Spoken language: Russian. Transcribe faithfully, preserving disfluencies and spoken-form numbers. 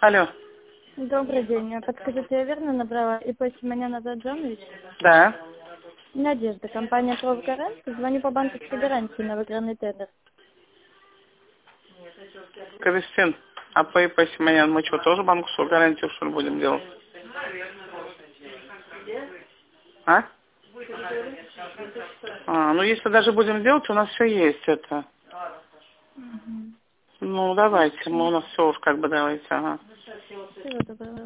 Алло. Добрый день. Подскажите, я верно набрала ИП Симонян Азат Джонович? Да. Надежда, компания «Профгарант». Звоню по банковской гарантии на выигранный тендер. Кристин, а по ИП Симонян мы что, тоже банковскую гарантию, что ли, будем делать? А? А, ну если даже будем делать, у нас все есть это. Угу. Ну, давайте, Хорошо. мы у нас все уж как бы давайте, ага.